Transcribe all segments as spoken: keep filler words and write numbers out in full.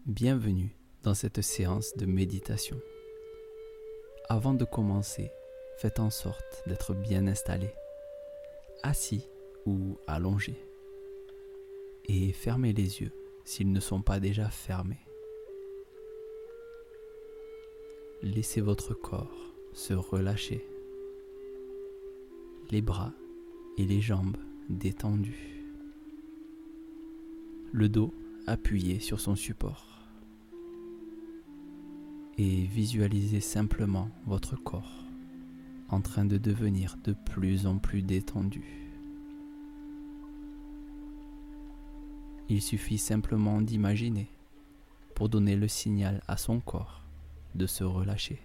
Bienvenue dans cette séance de méditation. Avant de commencer, faites en sorte d'être bien installé, assis ou allongé, et fermez les yeux s'ils ne sont pas déjà fermés. Laissez votre corps se relâcher, les bras et les jambes détendus, le dos appuyé sur son support. Et visualisez simplement votre corps en train de devenir de plus en plus détendu. Il suffit simplement d'imaginer pour donner le signal à son corps de se relâcher.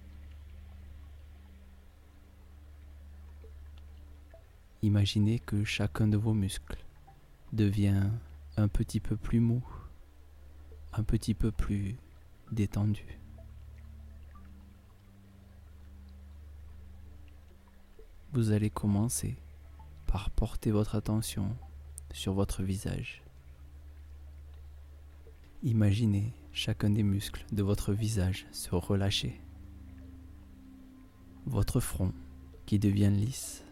Imaginez que chacun de vos muscles devient un petit peu plus mou, un petit peu plus détendu. Vous allez commencer par porter votre attention sur votre visage. Imaginez chacun des muscles de votre visage se relâcher. Votre front qui devient lisse.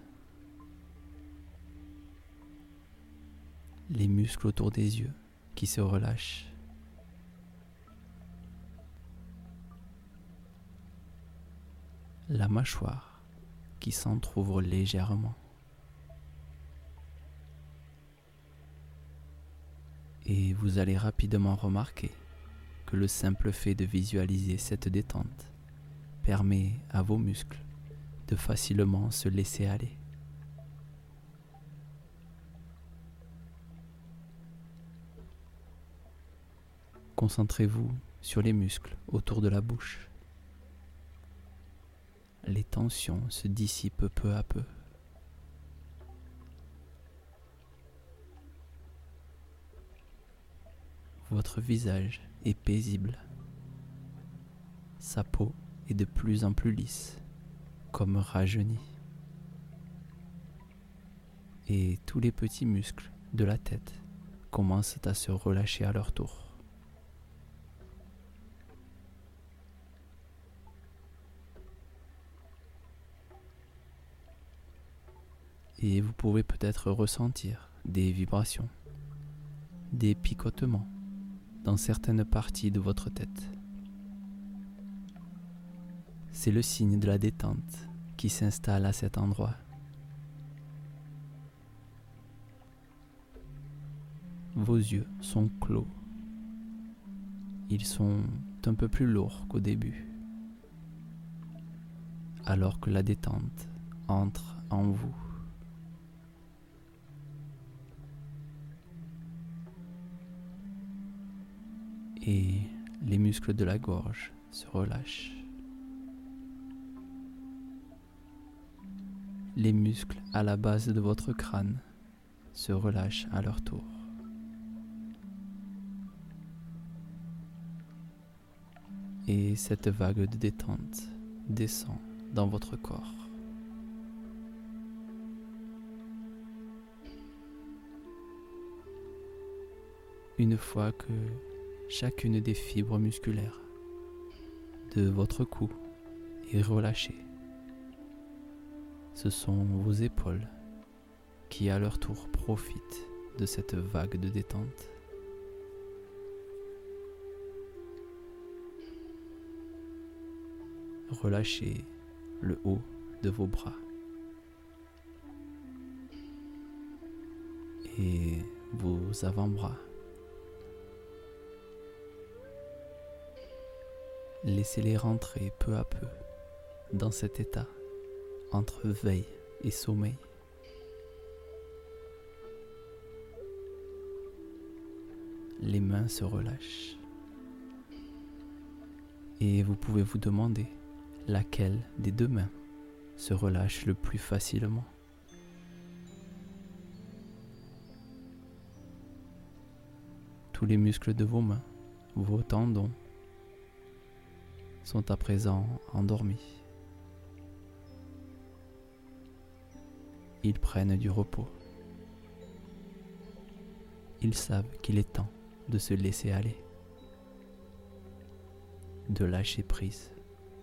Les muscles autour des yeux qui se relâchent. La mâchoire qui s'entrouvre légèrement. Et vous allez rapidement remarquer que le simple fait de visualiser cette détente permet à vos muscles de facilement se laisser aller. Concentrez-vous sur les muscles autour de la bouche. Les tensions se dissipent peu à peu. Votre visage est paisible. Sa peau est de plus en plus lisse, comme rajeunie. Et tous les petits muscles de la tête commencent à se relâcher à leur tour. Et vous pouvez peut-être ressentir des vibrations, des picotements dans certaines parties de votre tête. C'est le signe de la détente qui s'installe à cet endroit. Vos yeux sont clos. Ils sont un peu plus lourds qu'au début, alors que la détente entre en vous. Et les muscles de la gorge se relâchent. Les muscles à la base de votre crâne se relâchent à leur tour. Et cette vague de détente descend dans votre corps. Une fois que chacune des fibres musculaires de votre cou est relâchée, ce sont vos épaules qui à leur tour profitent de cette vague de détente. Relâchez le haut de vos bras et vos avant-bras. Laissez-les rentrer peu à peu dans cet état entre veille et sommeil. Les mains se relâchent et vous pouvez vous demander laquelle des deux mains se relâche le plus facilement. Tous les muscles de vos mains, vos tendons, sont à présent endormis. Ils prennent du repos. Ils savent qu'il est temps de se laisser aller. de lâcher prise.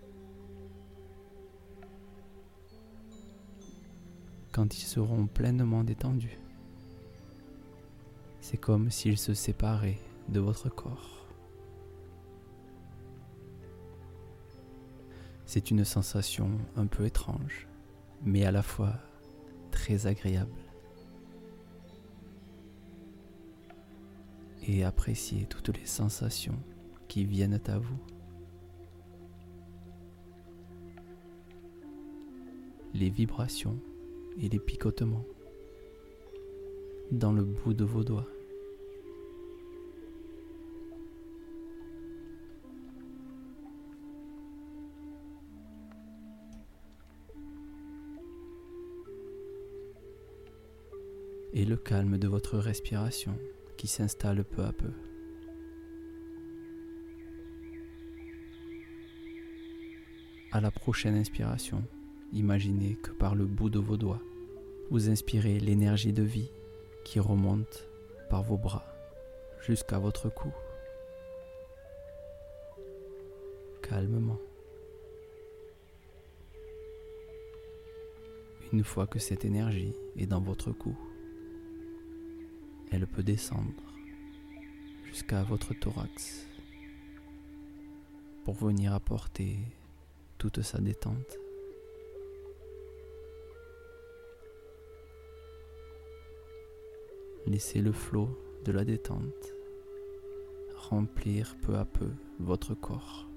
Quand ils seront pleinement détendus, c'est comme s'ils se séparaient de votre corps. C'est une sensation un peu étrange, mais à la fois très agréable. Et appréciez toutes les sensations qui viennent à vous. Les vibrations et les picotements dans le bout de vos doigts. Et le calme de votre respiration qui s'installe peu à peu. À la prochaine inspiration, imaginez que par le bout de vos doigts, vous inspirez l'énergie de vie qui remonte par vos bras jusqu'à votre cou. Calmement. Une fois que cette énergie est dans votre cou, elle peut descendre jusqu'à votre thorax pour venir apporter toute sa détente. Laissez le flot de la détente remplir peu à peu votre corps.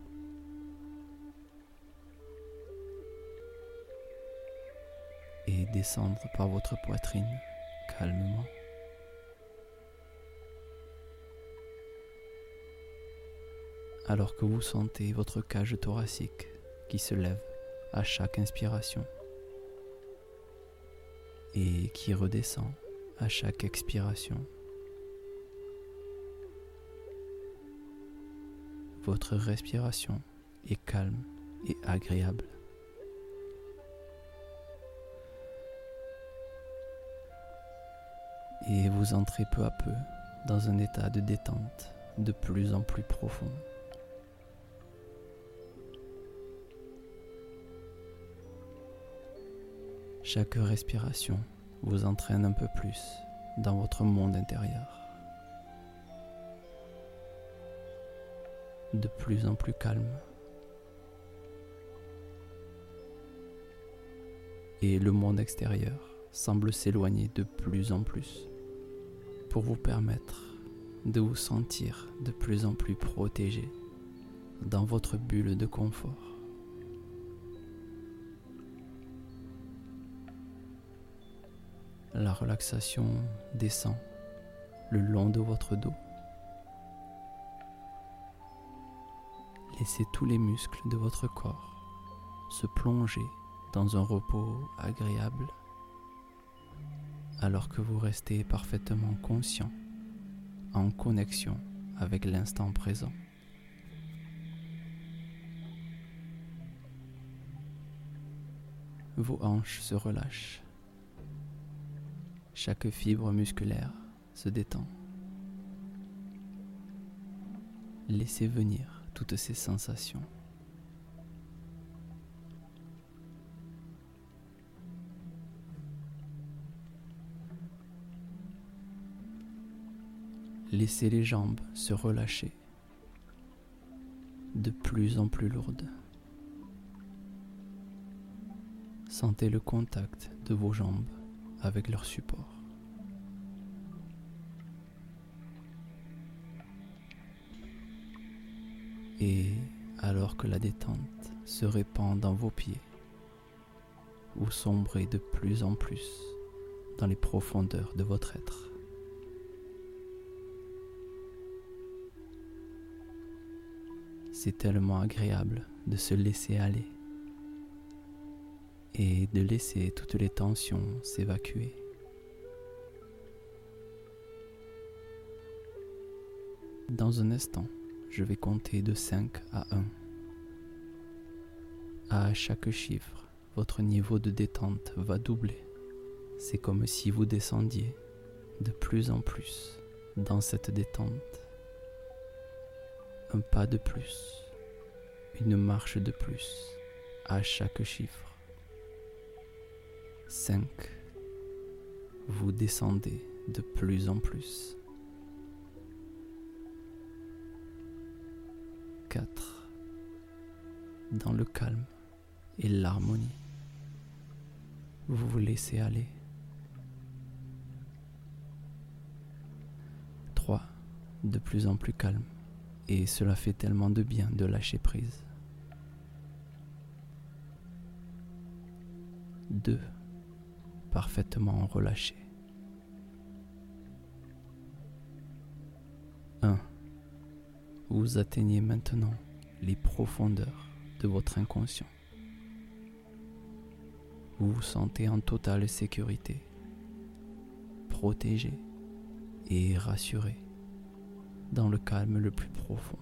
Et descendre par votre poitrine calmement. Alors que vous sentez votre cage thoracique qui se lève à chaque inspiration et qui redescend à chaque expiration. Votre respiration est calme et agréable. Et vous entrez peu à peu dans un état de détente de plus en plus profond. Chaque respiration vous entraîne un peu plus dans votre monde intérieur. De plus en plus calme. Et le monde extérieur semble s'éloigner de plus en plus pour vous permettre de vous sentir de plus en plus protégé dans votre bulle de confort. La relaxation descend le long de votre dos. Laissez tous les muscles de votre corps se plonger dans un repos agréable alors que vous restez parfaitement conscient, en connexion avec l'instant présent. Vos hanches se relâchent. Chaque fibre musculaire se détend. Laissez venir toutes ces sensations. Laissez les jambes se relâcher, de plus en plus lourdes. Sentez le contact de vos jambes avec leur support. Et alors que la détente se répand dans vos pieds, vous sombrez de plus en plus dans les profondeurs de votre être. C'est tellement agréable de se laisser aller et de laisser toutes les tensions s'évacuer. Dans un instant, je vais compter de cinq à un. À chaque chiffre, votre niveau de détente va doubler. C'est comme si vous descendiez de plus en plus dans cette détente. Un pas de plus, une marche de plus à chaque chiffre. cinq. Vous descendez de plus en plus. quatre. Dans le calme et l'harmonie, vous vous laissez aller. trois. De plus en plus calme, et cela fait tellement de bien de lâcher prise. deux. Parfaitement relâché. un. Vous atteignez maintenant les profondeurs de votre inconscient. Vous vous sentez en totale sécurité, protégé et rassuré dans le calme le plus profond.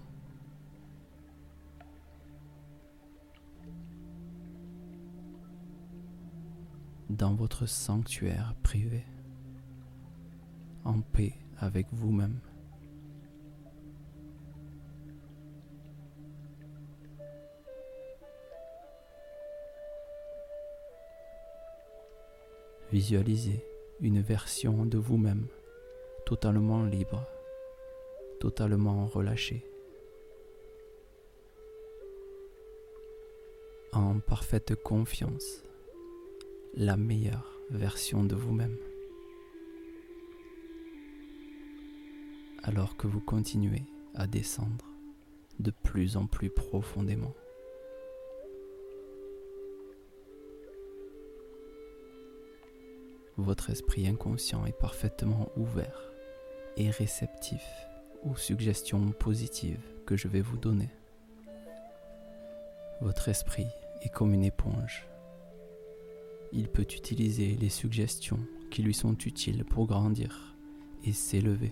Dans votre sanctuaire privé, en paix avec vous-même. Visualisez une version de vous-même totalement libre, totalement relâché, en parfaite confiance, la meilleure version de vous-même. Alors que vous continuez à descendre de plus en plus profondément. Votre esprit inconscient est parfaitement ouvert et réceptif aux suggestions positives que je vais vous donner. Votre esprit est comme une éponge. Il peut utiliser les suggestions qui lui sont utiles pour grandir et s'élever,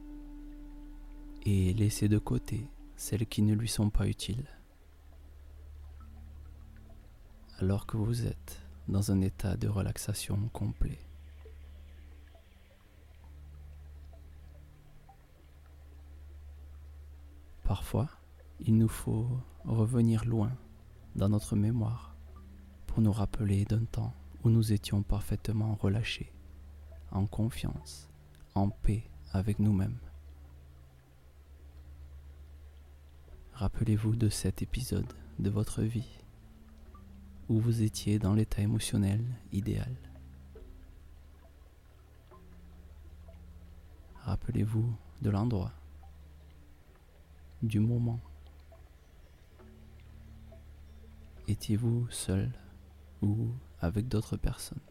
et laisser de côté celles qui ne lui sont pas utiles. Alors que vous êtes dans un état de relaxation complet. Parfois, il nous faut revenir loin dans notre mémoire pour nous rappeler d'un temps où nous étions parfaitement relâchés, en confiance, en paix avec nous-mêmes. Rappelez-vous de cet épisode de votre vie où vous étiez dans l'état émotionnel idéal. Rappelez-vous de l'endroit, du moment. Étiez-vous seul ou avec d'autres personnes?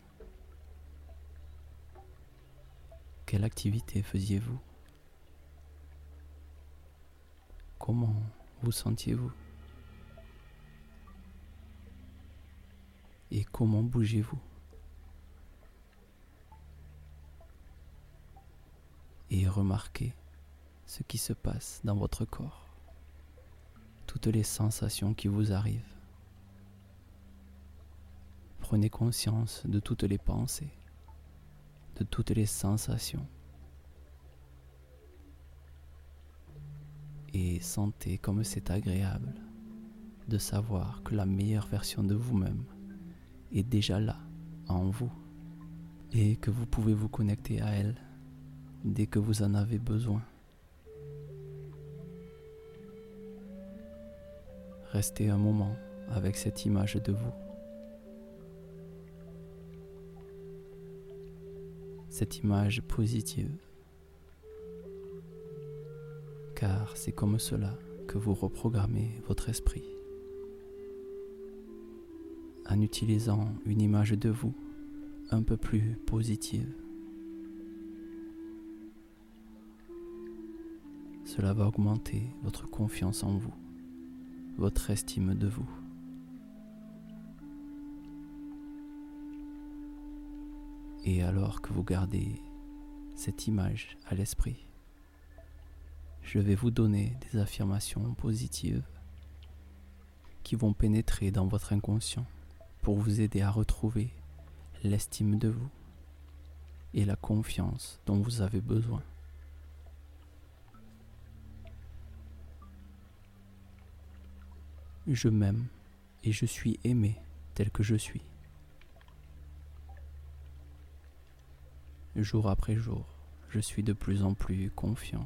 Quelle activité faisiez-vous? Comment vous sentiez-vous? Et comment bougez-vous? Et remarquez ce qui se passe dans votre corps, toutes les sensations qui vous arrivent. Prenez conscience de toutes les pensées, de toutes les sensations, et sentez comme c'est agréable de savoir que la meilleure version de vous-même est déjà là, en vous, et que vous pouvez vous connecter à elle dès que vous en avez besoin. Restez un moment avec cette image de vous. Cette image positive. Car c'est comme cela que vous reprogrammez votre esprit. En utilisant une image de vous un peu plus positive. Cela va augmenter votre confiance en vous, votre estime de vous. Et alors que vous gardez cette image à l'esprit, je vais vous donner des affirmations positives qui vont pénétrer dans votre inconscient pour vous aider à retrouver l'estime de vous et la confiance dont vous avez besoin. Je m'aime et je suis aimé tel que je suis. Jour après jour, je suis de plus en plus confiant.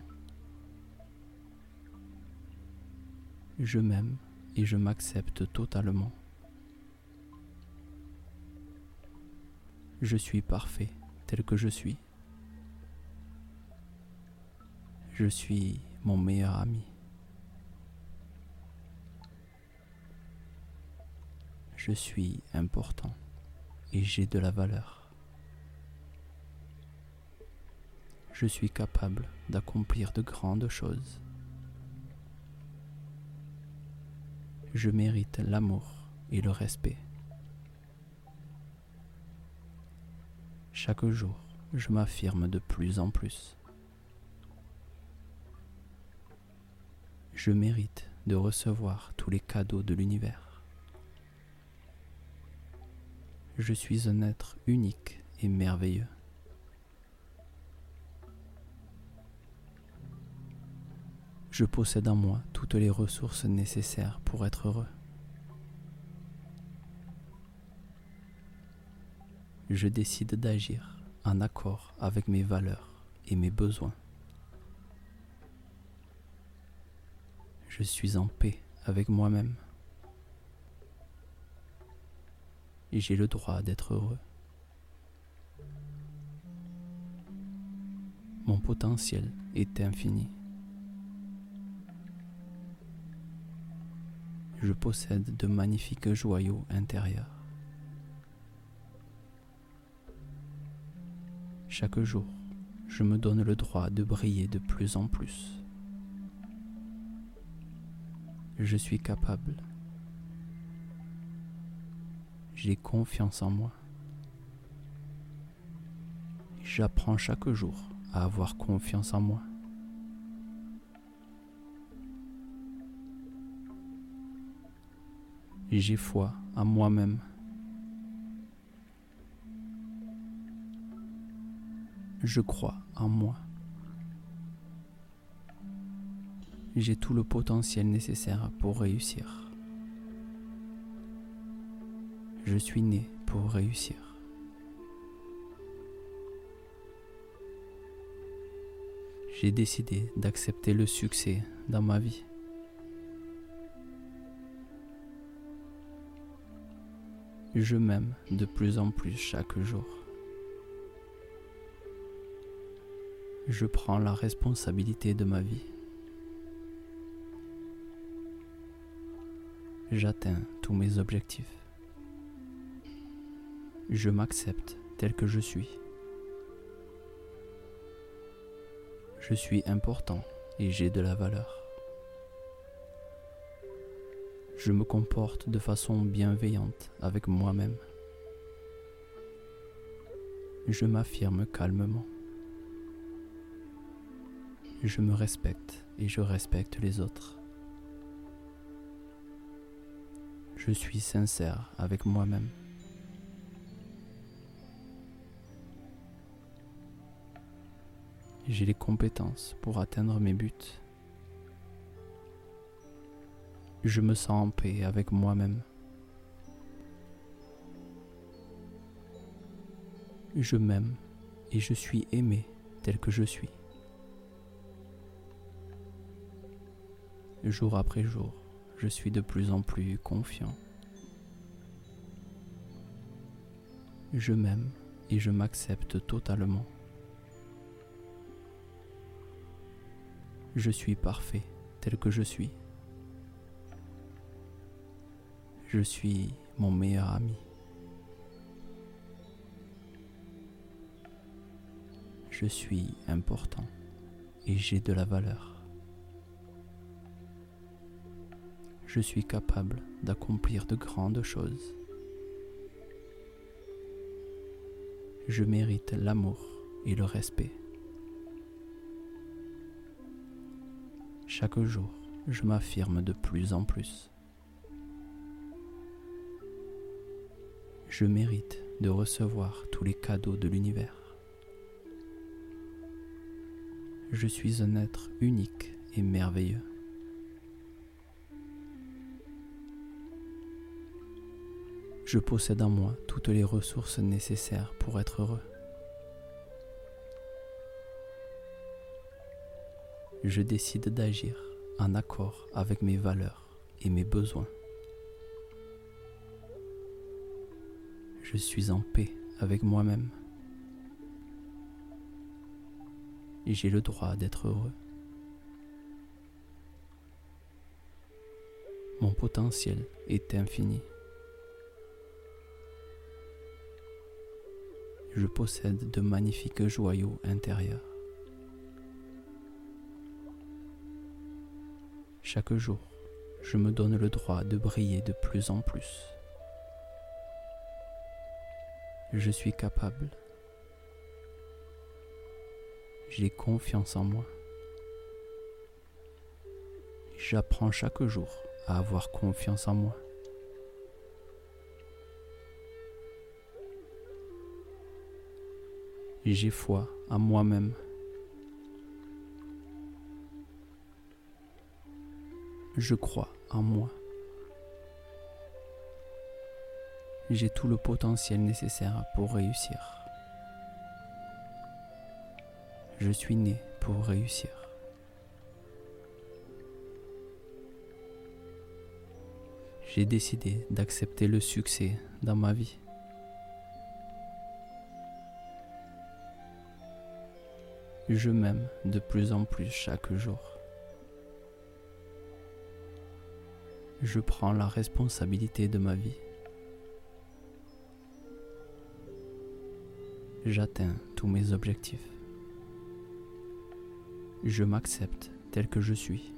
Je m'aime et je m'accepte totalement. Je suis parfait tel que je suis. Je suis mon meilleur ami. Je suis important et j'ai de la valeur. Je suis capable d'accomplir de grandes choses. Je mérite l'amour et le respect. Chaque jour, je m'affirme de plus en plus. Je mérite de recevoir tous les cadeaux de l'univers. Je suis un être unique et merveilleux. Je possède en moi toutes les ressources nécessaires pour être heureux. Je décide d'agir en accord avec mes valeurs et mes besoins. Je suis en paix avec moi-même. Et j'ai le droit d'être heureux. Mon potentiel est infini. Je possède de magnifiques joyaux intérieurs. Chaque jour, je me donne le droit de briller de plus en plus. Je suis capable. J'ai confiance en moi. J'apprends chaque jour à avoir confiance en moi. J'ai foi en moi-même. Je crois en moi. J'ai tout le potentiel nécessaire pour réussir. Je suis né pour réussir. J'ai décidé d'accepter le succès dans ma vie. Je m'aime de plus en plus chaque jour. Je prends la responsabilité de ma vie. J'atteins tous mes objectifs. Je m'accepte tel que je suis. Je suis important et j'ai de la valeur. Je me comporte de façon bienveillante avec moi-même. Je m'affirme calmement. Je me respecte et je respecte les autres. Je suis sincère avec moi-même. J'ai les compétences pour atteindre mes buts. Je me sens en paix avec moi-même. Je m'aime et je suis aimé tel que je suis. Jour après jour, je suis de plus en plus confiant. Je m'aime et je m'accepte totalement. Je suis parfait tel que je suis. Je suis mon meilleur ami. Je suis important et j'ai de la valeur. Je suis capable d'accomplir de grandes choses. Je mérite l'amour et le respect. Chaque jour, je m'affirme de plus en plus. Je mérite de recevoir tous les cadeaux de l'univers. Je suis un être unique et merveilleux. Je possède en moi toutes les ressources nécessaires pour être heureux. Je décide d'agir en accord avec mes valeurs et mes besoins. Je suis en paix avec moi-même. J'ai le droit d'être heureux. Mon potentiel est infini. Je possède de magnifiques joyaux intérieurs. Chaque jour, je me donne le droit de briller de plus en plus. Je suis capable. J'ai confiance en moi. J'apprends chaque jour à avoir confiance en moi. J'ai foi en moi-même. Je crois en moi. J'ai tout le potentiel nécessaire pour réussir. Je suis né pour réussir. J'ai décidé d'accepter le succès dans ma vie. Je m'aime de plus en plus chaque jour. Je prends la responsabilité de ma vie. J'atteins tous mes objectifs. Je m'accepte tel que je suis.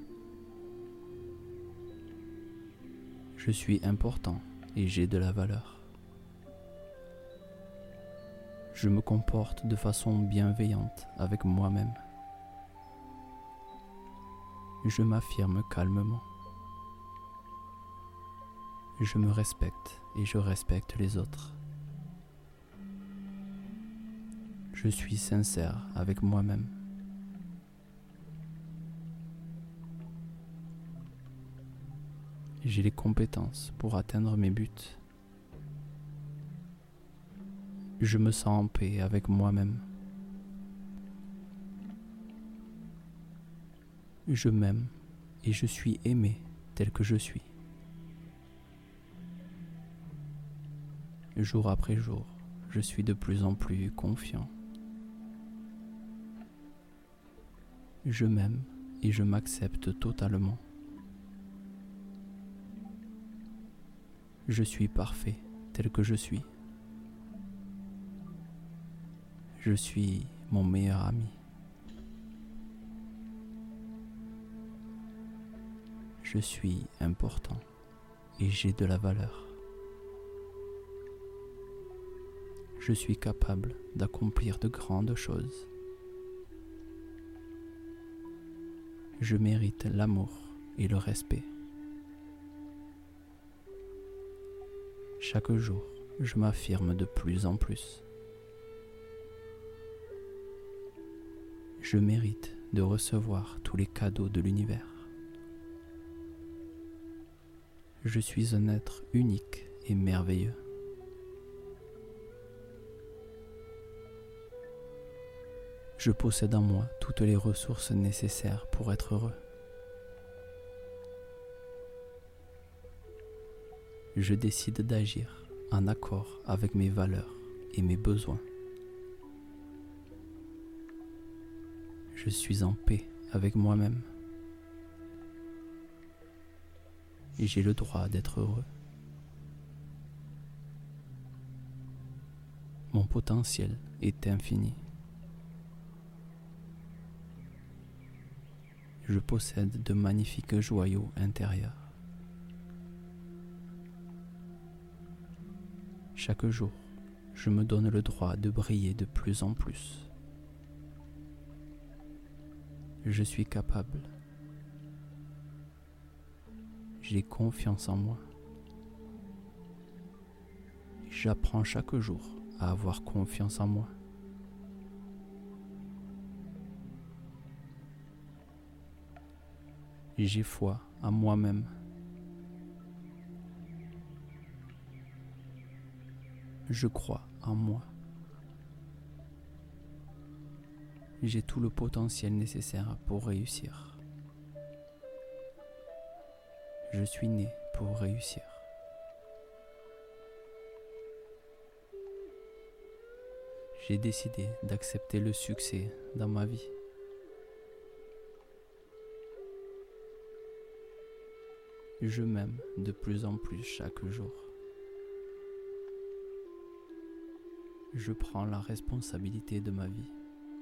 Je suis important et j'ai de la valeur. Je me comporte de façon bienveillante avec moi-même. Je m'affirme calmement. Je me respecte et je respecte les autres. Je suis sincère avec moi-même. J'ai les compétences pour atteindre mes buts. Je me sens en paix avec moi-même. Je m'aime et je suis aimé tel que je suis. Jour après jour, je suis de plus en plus confiant. Je m'aime et je m'accepte totalement. Je suis parfait tel que je suis. Je suis mon meilleur ami. Je suis important et j'ai de la valeur. Je suis capable d'accomplir de grandes choses. Je mérite l'amour et le respect. Chaque jour, je m'affirme de plus en plus. Je mérite de recevoir tous les cadeaux de l'univers. Je suis un être unique et merveilleux. Je possède en moi toutes les ressources nécessaires pour être heureux. Je décide d'agir en accord avec mes valeurs et mes besoins. Je suis en paix avec moi-même. Et j'ai le droit d'être heureux. Mon potentiel est infini. Je possède de magnifiques joyaux intérieurs. Chaque jour, je me donne le droit de briller de plus en plus. Je suis capable. J'ai confiance en moi. J'apprends chaque jour à avoir confiance en moi. J'ai foi en moi-même. Je crois en moi. J'ai tout le potentiel nécessaire pour réussir. Je suis né pour réussir. J'ai décidé d'accepter le succès dans ma vie. Je m'aime de plus en plus chaque jour. Je prends la responsabilité de ma vie.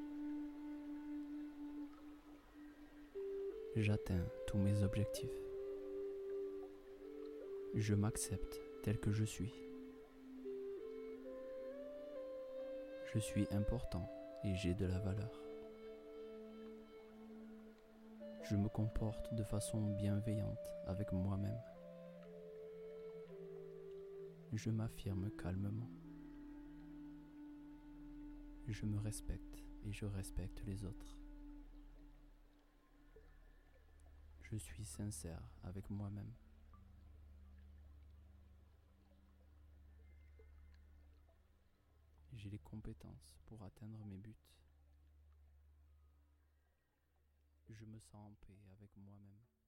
J'atteins tous mes objectifs. Je m'accepte tel que je suis. Je suis important et j'ai de la valeur. Je me comporte de façon bienveillante avec moi-même. Je m'affirme calmement. Je me respecte et je respecte les autres. Je suis sincère avec moi-même. J'ai les compétences pour atteindre mes buts. Je me sens en paix avec moi-même.